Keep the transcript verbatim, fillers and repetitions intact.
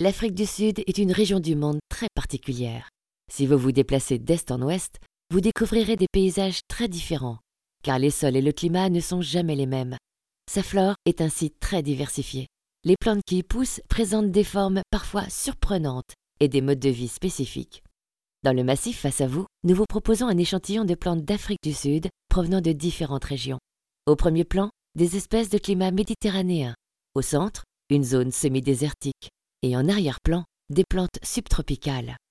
L'Afrique du Sud est une région du monde très particulière. Si vous vous déplacez d'est en ouest, vous découvrirez des paysages très différents, car les sols et le climat ne sont jamais les mêmes. Sa flore est ainsi très diversifiée. Les plantes qui y poussent présentent des formes parfois surprenantes et des modes de vie spécifiques. Dans le massif face à vous, nous vous proposons un échantillon de plantes d'Afrique du Sud provenant de différentes régions. Au premier plan, des espèces de climat méditerranéen. Au centre, une zone semi-désertique. Et en arrière-plan, des plantes subtropicales.